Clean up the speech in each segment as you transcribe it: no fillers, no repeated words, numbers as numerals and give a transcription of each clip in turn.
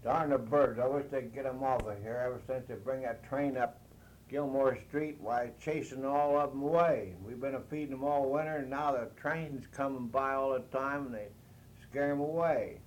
Darn the birds, I wish they'd get them off of here. Ever since they bring that train up Gilmore Street, why, chasing all of them away. We've been feeding them all winter, and now the train's coming by all the time, and they scare them away.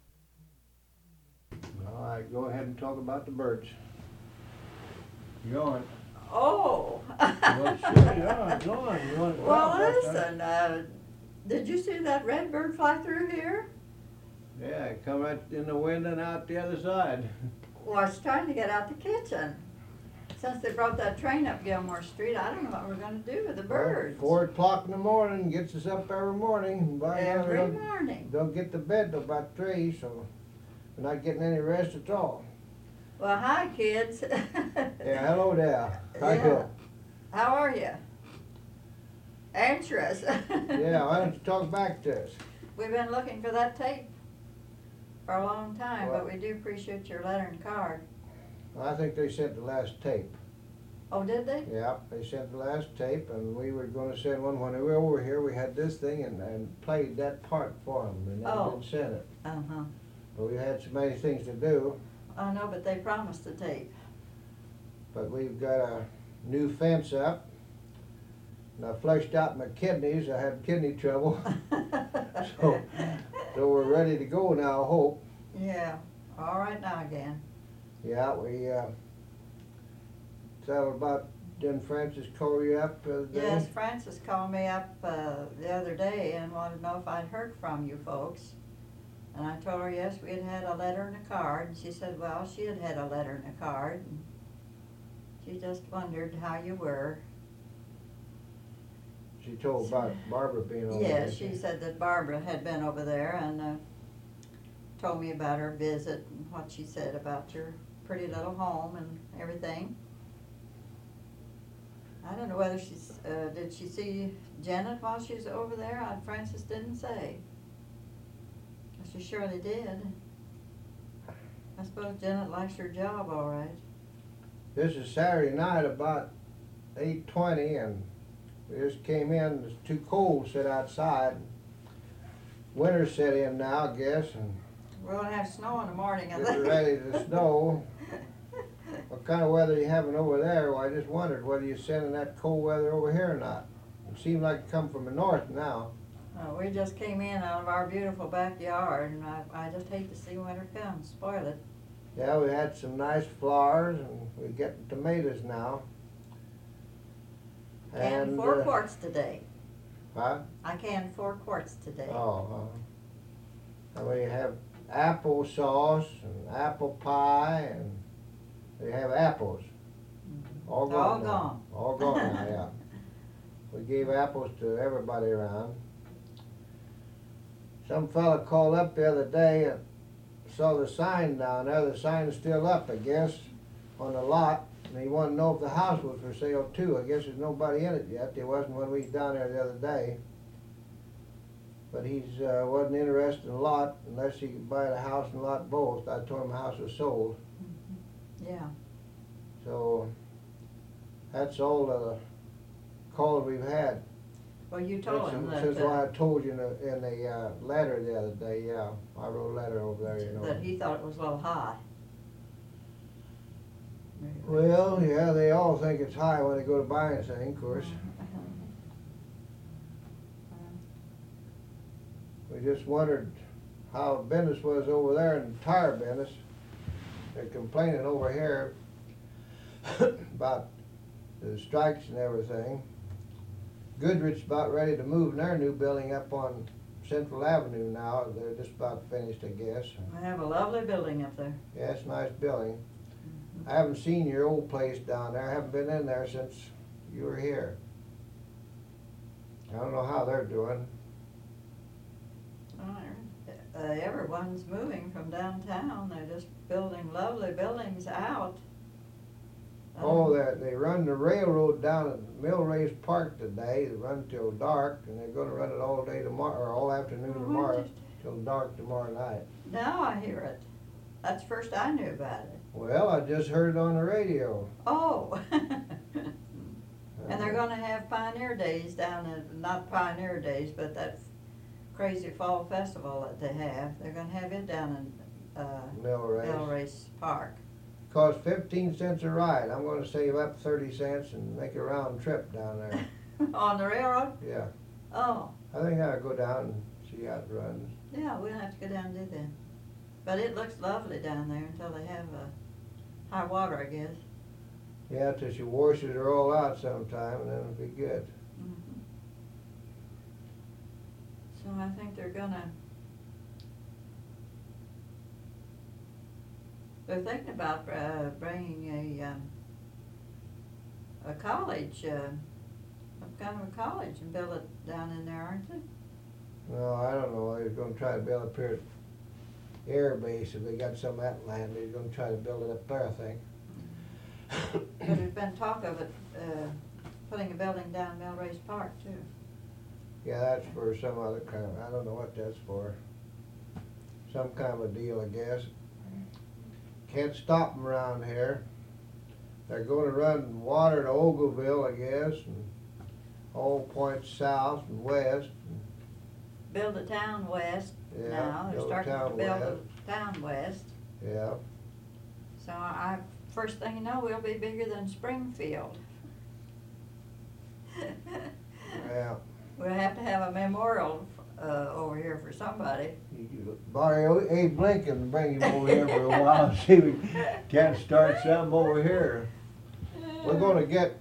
All right, go ahead and talk about the birds. Go on. Oh. Well, sure, go on. You want to Well, listen, did you see that red bird fly through here? Yeah, it come right in the wind and out the other side. Well, I was trying to get out the kitchen. Since they brought that train up Gilmore Street, I don't know what we're going to do with the birds. 4 o'clock in the morning, gets us up every morning. Every morning. Don't get to bed till about 3, so we're not getting any rest at all. Well, hi, kids. Yeah, hello there. How you? How are you? Answer us. Yeah, why don't you talk back to us? We've been looking for that tape for a long time, Well, but we do appreciate your letter and card. I think they sent the last tape. Oh, did they? Yeah, they sent the last tape, and we were going to send one when we were over here. We had this thing and played that part for them, and then didn't send it. Uh-huh. But we had so many things to do. I know, but they promised the tape. But we've got a new fence up, and I flushed out my kidneys. I had kidney trouble. So we're ready to go now, I hope. Yeah, all right now again. Yeah, we thought about, didn't Francis call you up the other day? Yes, Francis called me up the other day and wanted to know if I'd heard from you folks. And I told her, yes, we had had a letter and a card. And she said, well, she had had a letter and a card. And she just wondered how you were. She told about Barbara being over there. Yes, she said that Barbara had been over there and told me about her visit and what she said about your pretty little home and everything. I don't know whether she's, did she see Janet while she was over there? Francis didn't say. She surely did. I suppose Janet likes her job all right. This is Saturday night about 8:20, and we just came in. It's too cold to sit outside. Winter set in now, I guess, and we're going to have snow in the morning, I it's think. ready to snow. What kind of weather are you having over there? Well, I just wondered whether you're sending that cold weather over here or not. It seemed like it come from the north now. We just came in out of our beautiful backyard, and I just hate to see winter come, spoil it. Yeah, we had some nice flowers, and we're getting tomatoes now. Canned 4 quarts today. Huh? I canned 4 quarts today. Oh, and we have apple sauce and apple pie, and we have apples. All gone. All now. gone. All gone now, yeah. We gave apples to everybody around. Some fella called up the other day and saw the sign down there. The sign's still up, I guess, on the lot. And he wanted to know if the house was for sale too. I guess there's nobody in it yet. There wasn't when we was down there the other day. But he's wasn't interested in the lot unless he could buy the house and lot both. I told him the house was sold. Yeah. So that's all the calls we've had. Well, you told him that. Since what I told you in the letter the other day, yeah. I wrote a letter over there, you know. That he thought it was a little high. Well, yeah, they all think it's high when they go to buy anything, of course. We just wondered how business was over there in the tire business. They're complaining over here about the strikes and everything. Goodrich's about ready to move in their new building up on Central Avenue now. They're just about finished, I guess. I have a lovely building up there. Yeah, it's a nice building. I haven't seen your old place down there. I haven't been in there since you were here. I don't know how they're doing. Everyone's moving from downtown. They're just building lovely buildings out. Oh, they run the railroad down at Millrace Park today. They run till dark, and they're going to run it all day tomorrow, or all afternoon tomorrow, till dark tomorrow night. Now I hear it. That's first I knew about it. Well, I just heard it on the radio. Oh. And they're going to have Pioneer Days down at, not Pioneer Days, but that crazy fall festival that they have. They're going to have it down in Mill race. Mill Race Park. Costs 15 cents a ride. I'm gonna save up 30 cents and make a round trip down there. On the railroad? Yeah. Oh, I think I'll go down and see how it runs. yeah, we'll have to go down and do that. But it looks lovely down there until they have high water, I guess. Yeah, till she washes it all out sometime and then it'll be good. Mhm. So I think they're thinking about bringing a college, some kind of a college and build it down in there, aren't they? No, I don't know. They're gonna try to build up here at Air Base. If they got some of that land, they're gonna try to build it up there, I think. But there's been talk of it, putting a building down Mill Race Park too. Yeah, that's for some other kind of, I don't know what that's for. Some kind of a deal, I guess. Can't stop them around here. They're gonna run water to Ogleville, I guess, and all points south and west. Build a town west Yeah, now. They're build a starting to town build west. a town west. Yeah, So first thing you know, we'll be bigger than Springfield. yeah. We'll have to have a memorial over here for somebody. Borrow Abe Lincoln and bring him over here for a while and see if we can't start something over here. We're gonna get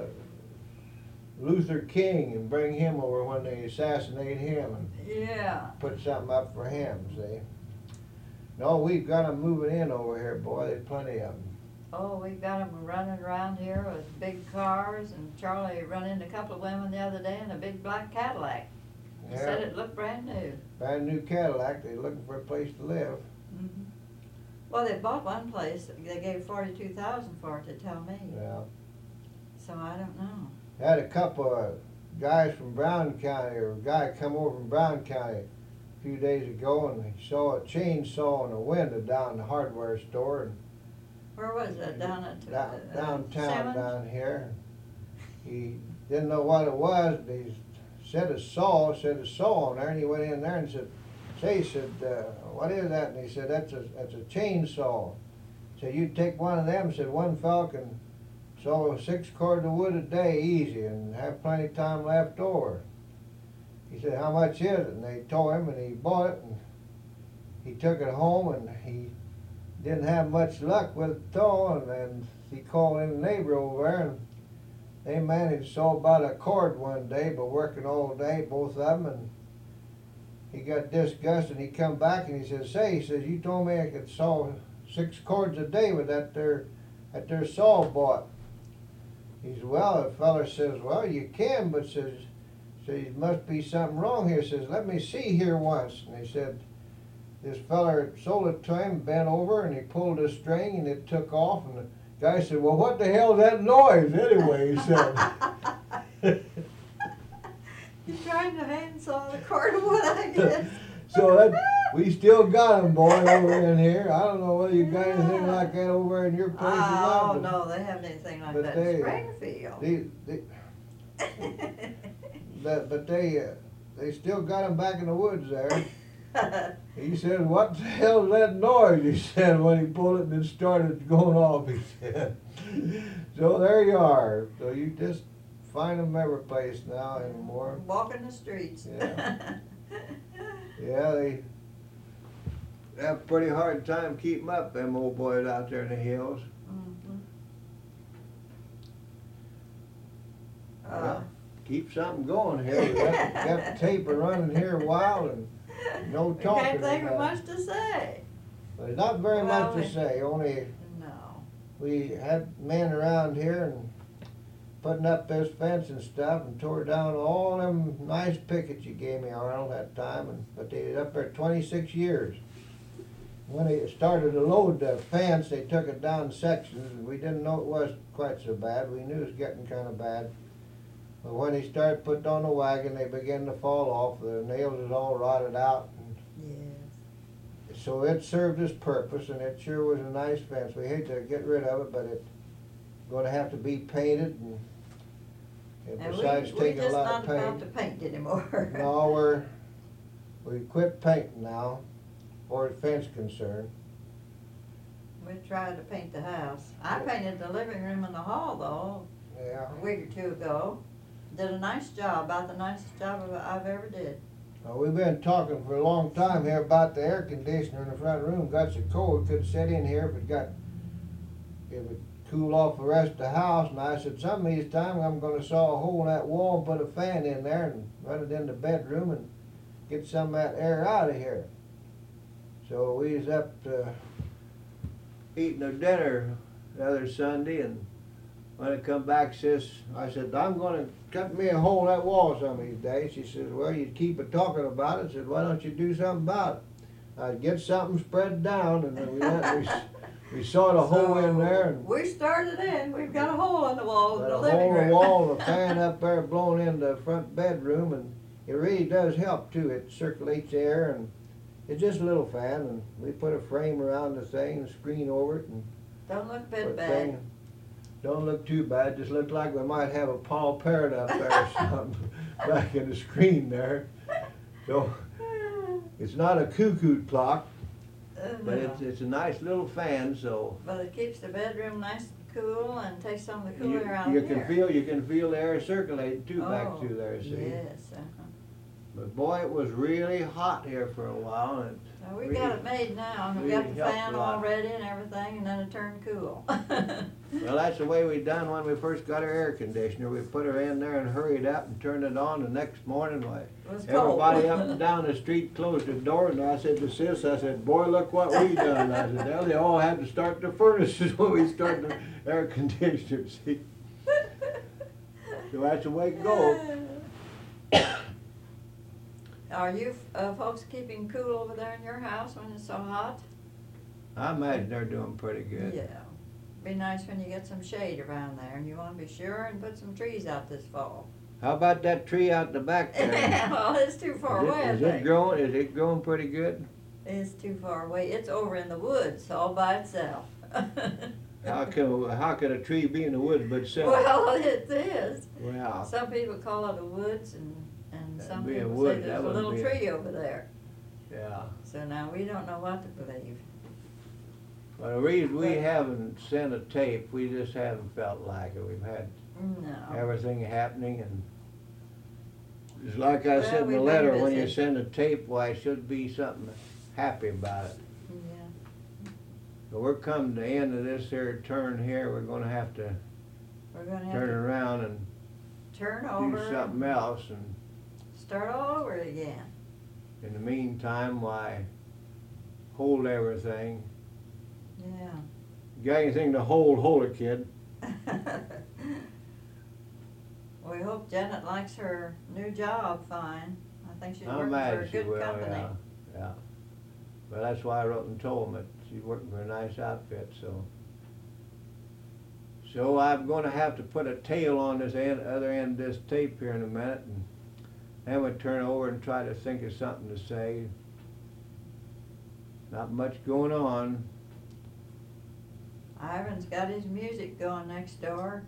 Luther King and bring him over when they assassinate him and Yeah. put something up for him, see? No, we've got them moving in over here, boy, there's plenty of them. Oh, we've got them running around here with big cars, and Charlie run into a couple of women the other day in a big black Cadillac. He said it looked brand new. Brand new Cadillac, they're looking for a place to live. Mm-hmm. Well, they bought one place, they gave $42,000 for it, to tell me. Yeah. So I don't know. Had a couple of guys from Brown County, or a guy come over from Brown County a few days ago, and he saw a chainsaw in a window down in the hardware store. And Where was that? Down at downtown Simmons? down here. He didn't know what it was, but he said a saw on there, and he went in there and said, he said, what is that? And he said, that's a chainsaw. So you take one of them, said one fella can saw 6 cords of wood a day easy and have plenty of time left over. He said, how much is it? And they told him, and he bought it, and he took it home, and he didn't have much luck with it though, and then he called in a neighbor over there, and they managed to saw about a cord one day, but working all day, both of them, and he got disgusted, and he come back and he says, he says, you told me I could saw 6 cords a day with that there saw bought. He said, well, the fella says, well, you can, but says, must be something wrong here. Says, let me see here once. And he said, this fella sold it to him, bent over, and he pulled a string, and it took off, and the guy said, well, what the hell is that noise anyway, he said. He's trying to handsaw the cord of wood, I guess. So we still got them, boy, over in here. I don't know whether you got anything like that over in your place or not. Oh, no, they haven't anything like but that they, in Springfield. But they still got them back in the woods there. He said, what the hell is that noise? He said, when he pulled it and it started going off, he said. So there you are. So you just find them every place now anymore. Walking the streets. Yeah. Yeah, they have a pretty hard time keeping up, them old boys out there in the hills. Mm-hmm. Keep something going here. We got the taper running here a while and no talking. Can't think of about much to say. There's not very Well, much to say, only No. we had men around here and putting up this fence and stuff and tore down all them nice pickets you gave me, Arnold, that time, but they was up there 26 years. When they started to load the fence, they took it down in sections, and we didn't know it was quite so bad. We knew it was getting kind of bad. But when they started putting on the wagon, they began to fall off. The nails was all rotted out. Yes. So it served its purpose, and it sure was a nice fence. We hate to get rid of it, but it's going to have to be painted, and besides we taking a just lot not of paint. about to paint anymore. No, we quit painting now. far as fence concerned. We tried to paint the house. I painted the living room and the hall though, Yeah. a week or two ago. Did a nice job, about the nicest job I've ever did. We've been talking for a long time here about the air conditioner in the front room. Got so cold, could sit in here if it would cool off the rest of the house. And I said, some of these times I'm gonna saw a hole in that wall and put a fan in there and run it in the bedroom and get some of that air out of here. So we was up eating our dinner the other Sunday, and when I come back, I said, I'm gonna cut me a hole in that wall some of these days. She says, well, you keep it talking about it. I said, why don't you do something about it? I'd get something spread down, and then we went and we sawed a hole in there. And we started in. We've got a hole in the wall in the got a living hole in room. the wall, a fan up there blowing in the front bedroom, and it really does help too. It circulates air, and it's just a little fan, and we put a frame around the thing, and screen over it, and Don't look put bad. thing. Don't look too bad. Just look like we might have a Paul Parrot up there or something back in the screen there. So it's not a cuckoo clock, but it's a nice little fan. So But it keeps the bedroom nice and cool and takes some of the cool you, air out you of can here. feel the air circulating too back Oh, through there. See. Yes. But boy, it was really hot here for a while, and Now, we really- got it made now, and we really got the helped fan a all lot. ready and everything, and then it turned cool. well, that's the way we done when we first got our air conditioner. We put her in there and hurried up and turned it on. The next morning, why, It was cold. everybody up and down the street closed the door, and I said to Sis, I said, boy, look what we done. I said, well, they all had to start the furnaces when we started the air conditioner, see. So that's the way it goes. Are you folks keeping cool over there in your house when it's so hot? I imagine they're doing pretty good. Yeah. Be nice when you get some shade around there, and you want to be sure and put some trees out this fall. How about that tree out the back there? Well, it's too far away, I Is it think. growing? Is it growing pretty good? It's too far away. It's over in the woods all by itself. How can a tree be in the woods but itself? Well, it is. Well, Some people call it a woods, and That'd some be a people wood, say that there's a wouldn't little be a- tree over there. yeah. So now we don't know what to believe. Well, the reason we haven't sent a tape, we just haven't felt like it. We've had No. everything happening, and it's like I Well, said in the we've been letter, when you busy. send a tape, why, it should be something happy about it. Yeah. But we're coming to the end of this here turn here, we're gonna have to We're gonna have turn to around and turn do over, something else, and start all over again. in the meantime, why, hold everything. Yeah. You got anything to hold it, kid. We hope Janet likes her new job fine. I think she's I working for a imagine she good will, company. yeah. But that's why I wrote and told him that she's working for a nice outfit, so. So I'm gonna have to put a tail on this other end of this tape here in a minute, and then we'll turn over and try to think of something to say. Not much going on. Ivan's got his music going next door.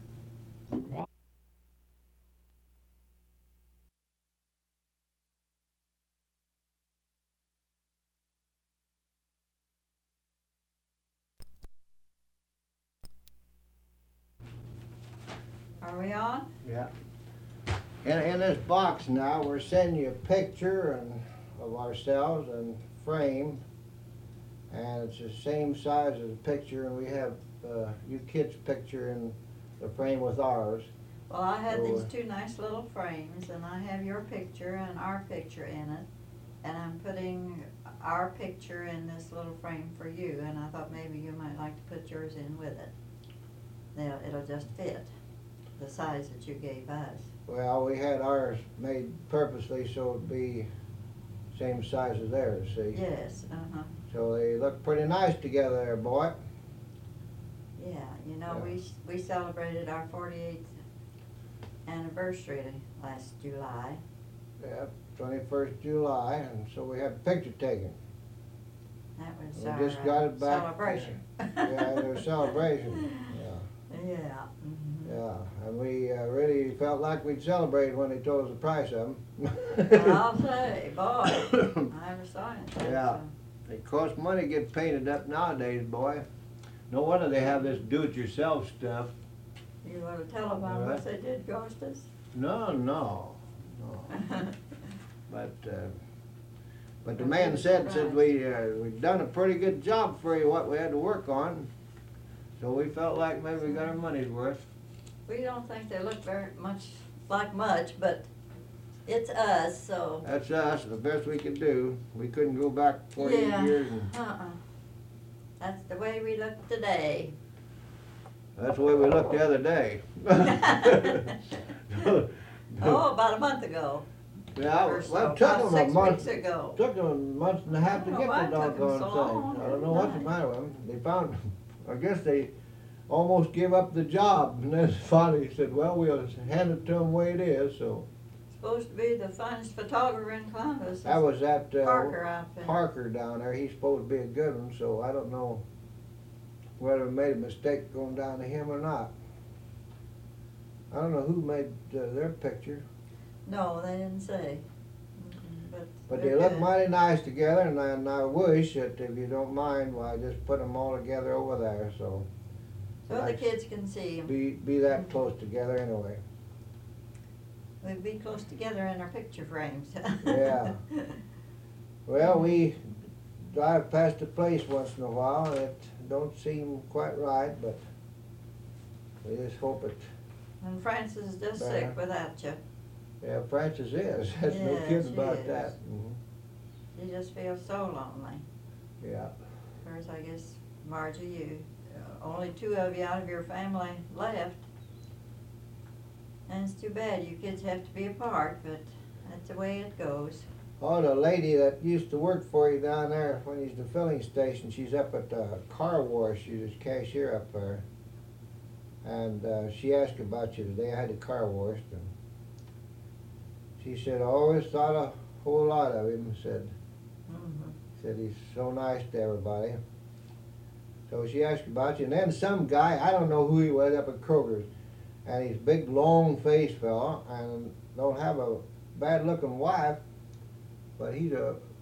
Are we on? Yeah. In this box now, we're sending you a picture of ourselves and frame, and it's the same size as the picture, and we have you kids' picture in the frame with ours. Well, I had So, these two nice little frames, and I have your picture and our picture in it, and I'm putting our picture in this little frame for you, and I thought maybe you might like to put yours in with it. It'll just fit the size that you gave us. Well, we had ours made purposely so it'd be same size as theirs, see? Yes, uh-huh. So they look pretty nice together there, boy. Yeah, you know, Yeah. we celebrated our 48th anniversary last July. Yeah, 21st July, and so we had a picture taken. That was We our just got it back. celebration. Yeah, it was a celebration, yeah. Yeah. Mhm. Yeah, and we really felt like we'd celebrated when they told us the price of them. Well, I'll say, boy, I ever saw it. Yeah. It costs money to get painted up nowadays, boy. No wonder they have this do-it-yourself stuff. You wanna tell them how much they did cost us? No. But the I'm man said surprised. we'd done a pretty good job for you, what we had to work on. So we felt like maybe we got our money's worth. We don't think they look very much like much, but it's us, so. That's us, the best we could do. We couldn't go back 48 Yeah. years, and That's the way we look today. that's the way we looked the other day. Oh, about a month ago. Yeah, Or well, so, it took about them a 6 month. weeks ago. Took them a month and a half to I don't get know the why it took 'em doggone so long. thing. I don't know what's the Nice. matter with them. They found, I guess they almost gave up the job, and then finally said, well, we'll hand it to them the way it is, so. Supposed to be the finest photographer in Columbus. That was that, Parker outfit. Parker down there. He's supposed to be a good one, so I don't know whether we made a mistake going down to him or not. I don't know who made their picture, No, they didn't say. but they're they look good. mighty nice together, and I wish that if you don't mind, why just put them all together over there, so So the nice. kids can see 'em. be that close together anyway. We'd be close together in our picture frames. Yeah. Well, we drive past the place once in a while, and it don't seem quite right, but we just hope it. And Francis is just Better. sick without you. Yeah, Francis is. There's no Yeah, kidding she about is. that. Mhm. She just feels so lonely. Yeah. Of course, I guess, Margie, you, only 2 of you out of your family left. And it's too bad you kids have to be apart, but that's the way it goes. Oh, the lady that used to work for you down there when he's the filling station, she's up at the car wash. She's a cashier up there. And she asked about you today. I had the car washed, and she said, I always thought a whole lot of him. Said he's so nice to everybody. So she asked about you, and then some guy, I don't know who he was, up at Kroger's, and he's a big, long-faced fella, and don't have a bad-looking wife, but he's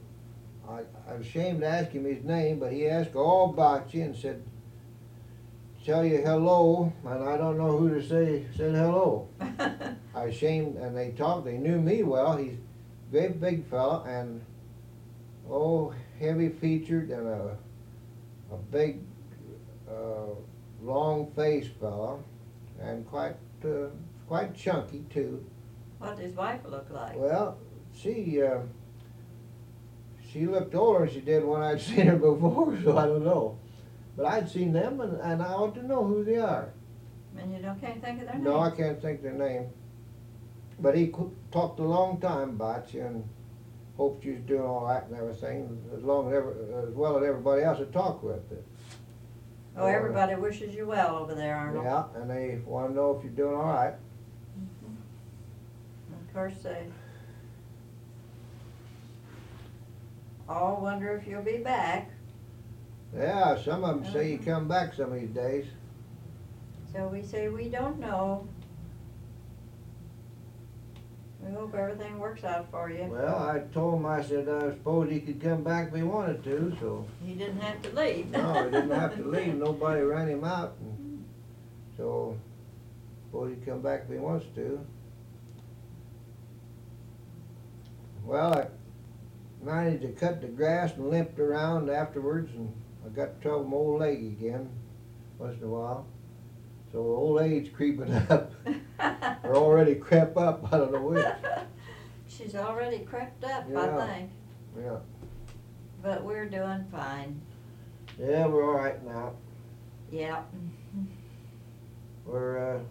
I'm ashamed to ask him his name, but he asked all about you and said, tell you hello, and I don't know who to say, said hello. I ashamed, and they talked, they knew me well. He's a great big fella, and heavy-featured, and a big, long-faced fella, and quite chunky too. What does his wife look like? Well, she looked older than she did when I'd seen her before, so I don't know. But I'd seen them, and I ought to know who they are. And you can't think of their name? No, I can't think their name. But he talked a long time about you, and hoped you was doing all right and everything, as well as everybody else had talked with it. Oh, everybody wishes you well over there, Arnold. Yeah, and they want to know if you're doing all right. Of course, they all wonder if you'll be back. Yeah, some of them say you come back some of these days. So we say we don't know. We hope everything works out for you. Well, I told him, I said, I suppose he could come back if he wanted to, so. He didn't have to leave. No, he didn't have to leave, nobody ran him out, and so, suppose he'd come back if he wants to. Well, I managed to cut the grass and limped around afterwards, and I got trouble with my old leg again, once in a while. So old age creeping up, or already crept up, I don't know which. She's already crept up, Yeah. I think. Yeah, But we're doing fine. yeah, we're all right now. Yeah. We're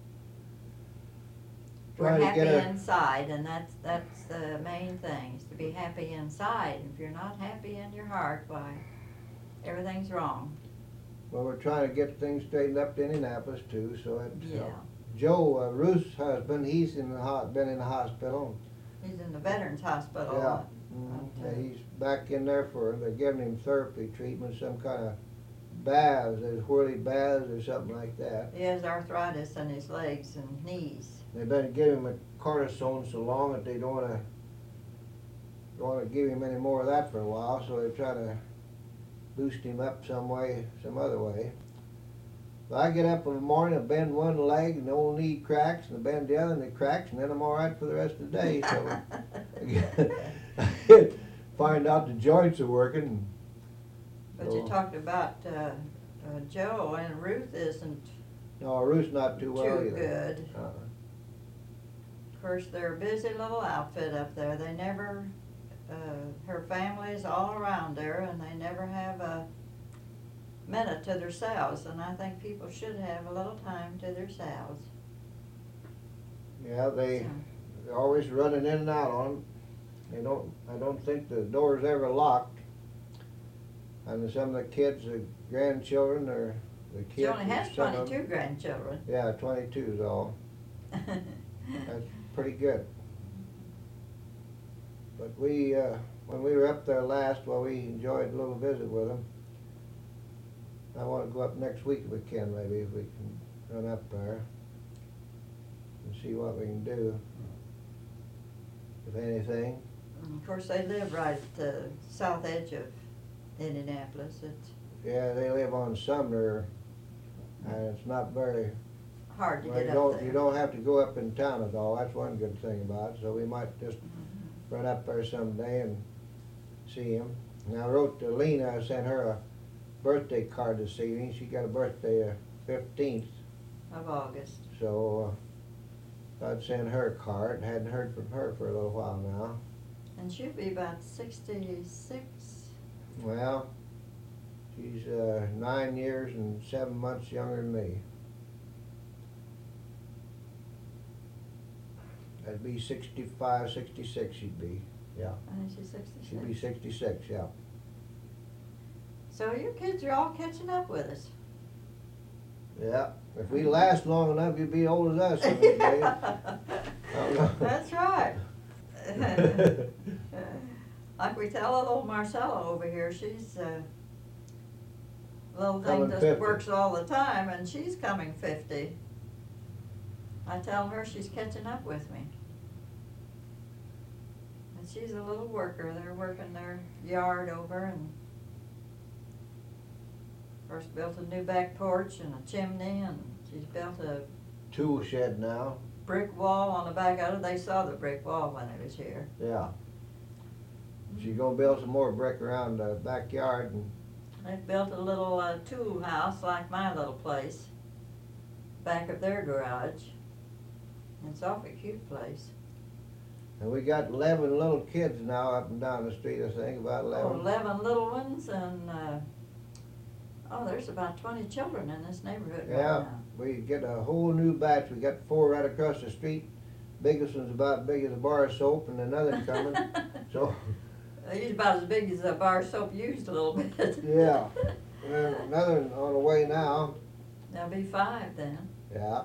We're trying to happy get inside, and that's the main thing, is to be happy inside. If you're not happy in your heart, why, everything's wrong. Well, we're trying to get things straightened up to Indianapolis too, so it. Yeah. Joe, Ruth's husband, he's been in the hospital. He's in the Veterans Hospital. Yeah. Yeah, he's back in there they're giving him therapy treatment, some kind of baths, there's whirly baths or something like that. He has arthritis in his legs and knees. They've been giving him a cortisone so long that they don't want to want to give him any more of that for a while, so they try to boost him up some way, some other way. But I get up in the morning, I bend one leg, and the old knee cracks, and I bend the other, and it cracks, and then I'm all right for the rest of the day. So I find out the joints are working. But you talked about Joe, and Ruth isn't No, Ruth's not too well too either. good. Of course, they're a busy little outfit up there. They never, her family's all around there, and they never have a minute to themselves. And I think people should have a little time to themselves. Yeah, they're always running in and out on them. I don't think the door's ever locked. And some of the kids, the grandchildren, or the kids. She only has some of 22 grandchildren. Yeah, 22 is all. That's pretty good. But we, when we were up there last, well, we enjoyed a little visit with them. I want to go up next week if we can, maybe, if we can run up there and see what we can do, if anything. And of course, they live right at the south edge of Indianapolis. It's Yeah, they live on Sumner, and it's not very. hard to Well, get up there. you don't have to go up in town at all. That's one good thing about it. So we might just run up there someday and see him. And I wrote to Lena. I sent her a birthday card this evening. She got a birthday 15th. Of August. So I'd send her a card. Hadn't heard from her for a little while now. And she'll be about 66. Well, she's 9 years and 7 months younger than me. That'd be 65, 66 she'd be, yeah. I think she's 66. She'd be 66, yeah. So you kids are all catching up with us. Yeah, if we last long enough, you'd be old as us some of these days. That's right. Like we tell little Marcella over here, she's little thing Coming just 50. works all the time, and she's coming 50. I tell her she's catching up with me. And she's a little worker. They're working their yard over, and first built a new back porch and a chimney, and she's built a Tool shed now, brick wall on the back of it. They saw the brick wall when they was here. yeah. She's gonna build some more brick around the backyard, and They built a little tool house like my little place, back of their garage. It's an awfully cute place. we got 11 little kids now up and down the street, I think, about 11. Oh, 11 little ones, and there's about 20 children in this neighborhood right Yeah, now. we get a whole new batch. We got 4 right across the street. Biggest one's about big as a bar of soap, and another coming. So, He's about as big as a bar of soap used a little bit. yeah. And another one on the way now. There'll be 5 then. Yeah.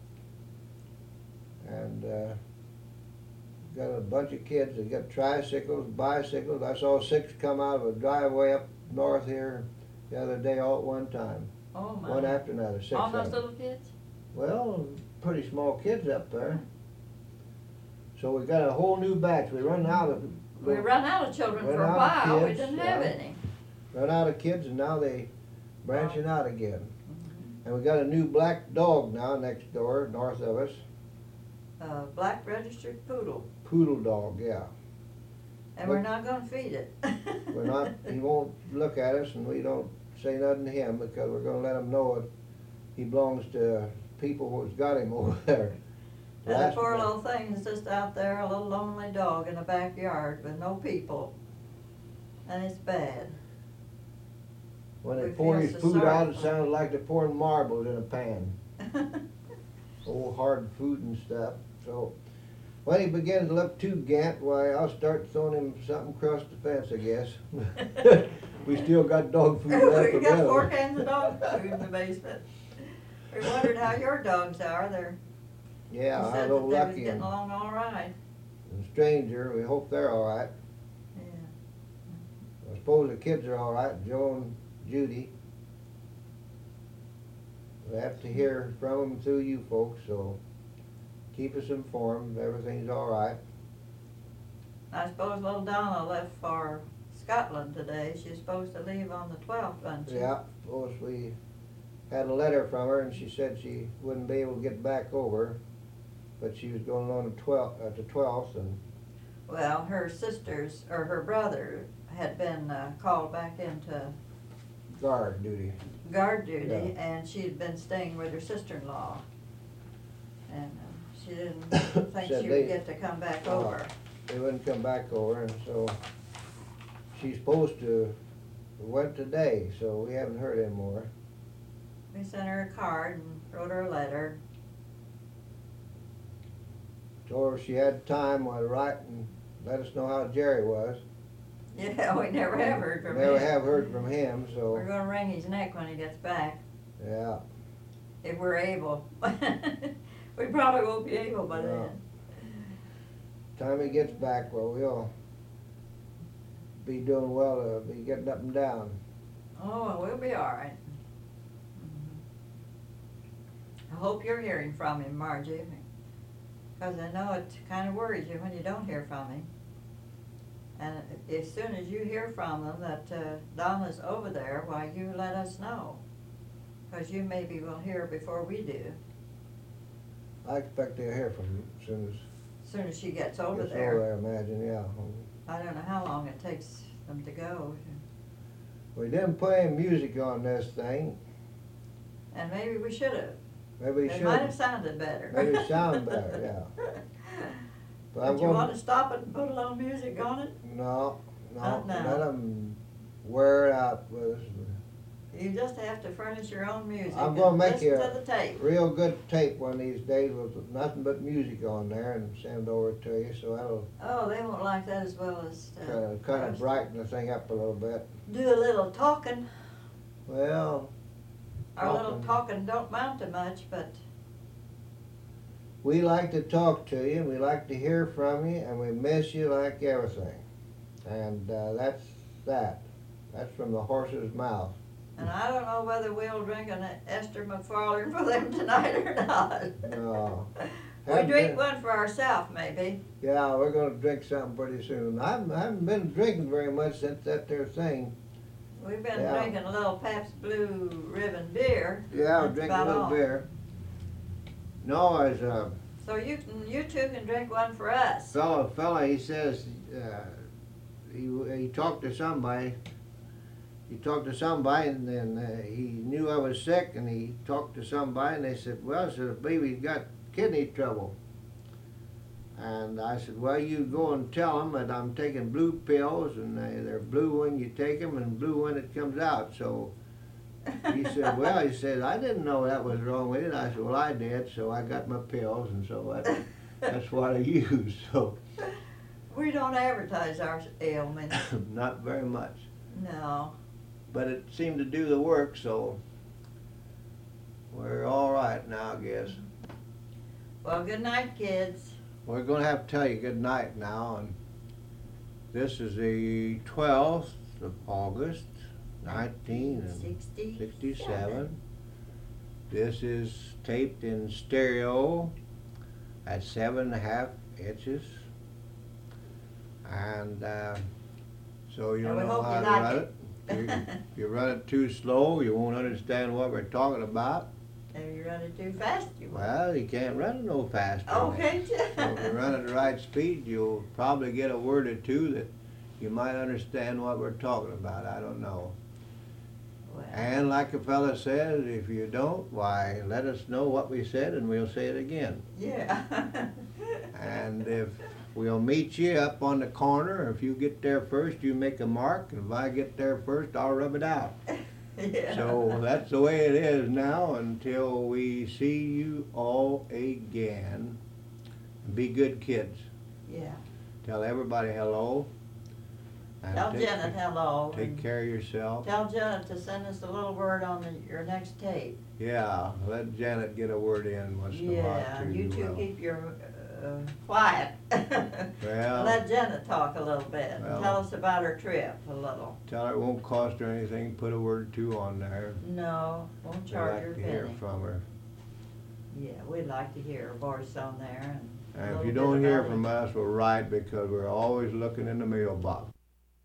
And got a bunch of kids that got tricycles, bicycles. I saw 6 come out of a driveway up north here the other day all at one time. Oh my. One after another, 6 All of those them. little kids? Well, pretty small kids up there. So we got a whole new batch. We run out of We run out of children Run for a out of while. We kids, didn't have yeah. any. run out of kids, and now they branching out again. Mm-hmm. And we got a new black dog now next door, north of us. Black registered poodle. Poodle dog, yeah. And we're not gonna feed it. We're not. He won't look at us, and we don't say nothing to him because we're going to let him know it. He belongs to people who's got him over there. And the Last poor one- little thing is just out there, a little lonely dog in a backyard with no people. And it's bad. When they we pour feel his so food sorry out, it for sounds like they're pouring marbles in a pan. Old hard food and stuff. So when he begins to look too gant, why, I'll start throwing him something across the fence, I guess. We still got dog food left. We to got go. 4 cans of dog food in the basement. We wondered how your dogs are. Yeah, You I'm said a little that they was lucky getting and along all right. stranger. We hope they're all right. Yeah. I suppose the kids are all right, Joe and Judy. We have to hear from them through you folks, so keep us informed. Everything's all right. I suppose little Donna left for Scotland today. She's supposed to leave on the 12th, wasn't she? Yeah, suppose we had a letter from her, and she said she wouldn't be able to get back over, but she was going on the 12th, and Well, her sisters, or her brother, had been called back into guard duty. guard duty, Yeah. and she had been staying with her sister-in-law. And she didn't think Said she they- would get to come back Oh. over. They wouldn't come back over, and so she's supposed to went today, so we haven't heard any more. We sent her a card and wrote her a letter. Told her she had time while write and let us know how Jerry was. Yeah, we never have heard from him. Never have heard from him, We're so, gonna wring his neck when he gets back, yeah. if we're able. We probably won't be able by No. then. Time he gets back, well, we'll be doing well to be getting up and down. Oh, well, we'll be all right. I hope you're hearing from him, Margie, because I know it kind of worries you when you don't hear from him. And as soon as you hear from them that Donna's over there, why, you let us know, because you maybe will hear before we do, I expect they'll hear from him as soon as soon as she gets as over gets there. over there, I imagine, yeah. I don't know how long it takes them to go, We didn't play any music on this thing. and maybe we should have. Maybe we It might have should. sounded better. Maybe it sounded better, yeah. But I'm Don't you want gonna, to stop it and put a little music on it? no, Not now. let them wear it out with us. You just have to furnish your own music. I'm gonna and make listen you to the tape. Real good tape one of these days with nothing but music on there and send over to you, so that'll Oh, they won't like that as well as kind of ours. brighten the thing up a little bit. Do a little talking. Well, Our little Talking. talking don't amount to much, but we like to talk to you, and we like to hear from you, and we miss you like everything. And that's that. That's from the horse's mouth. and I don't know whether we'll drink an Esther McFarlane for them tonight or not. No. We Haven't drink been- one for ourselves, maybe. Yeah, we're gonna drink something pretty soon. I haven't been drinking very much since that there thing. We've been Yeah. drinking a little Pabst Blue Ribbon beer. Yeah, That's drink a about little all. beer. No, as So you two can drink one for us. fella, he says, he talked to somebody. He talked to somebody, and then he knew I was sick, and he talked to somebody, and they said, well, the baby's got kidney trouble. And I said, well, you go and tell them that I'm taking blue pills, and they're blue when you take them and blue when it comes out. So he said, well, he said, I didn't know that was wrong with it. I said, well, I did, so I got my pills, and so that's what I use. So We don't advertise our ailments. not very much. No. But it seemed to do the work, so we're all right now, I guess. Well, good night, kids. We're going to have to tell you good night now, and this is the 12th of August, 1967. This is taped in stereo at 7.5 inches, and so you And we know hope how you to like run it. it. If you run it too slow, you won't understand what we're talking about. If you run it too fast, you will. Well, you can't run it no faster. Okay. So if you run at the right speed, you'll probably get a word or two that you might understand what we're talking about. I don't know. Well, And like a fella says, if you don't, why, let us know what we said and we'll say it again. yeah. And if we'll meet you up on the corner, if you get there first, you make a mark, and if I get there first, I'll rub it out. Yeah. So that's the way it is now until we see you all again. Be good kids. Yeah. Tell everybody hello. And Tell take- Janet hello. Take and care of yourself. Tell Janet to send us a little word on your next tape. Yeah, let Janet get a word in once in a while Yeah, too. you two Well, keep your quiet. Well, Let Janet talk a little bit. and Well. Tell us about her trip a little. tell her it won't cost her anything. Put a word or two on there. No, won't I'd charge like her a to hear penny. from her. Yeah. Yeah, we'd like to hear her voice on there and. a And if little you bit don't hear about it. from us, we'll write, because we're always looking in the mailbox.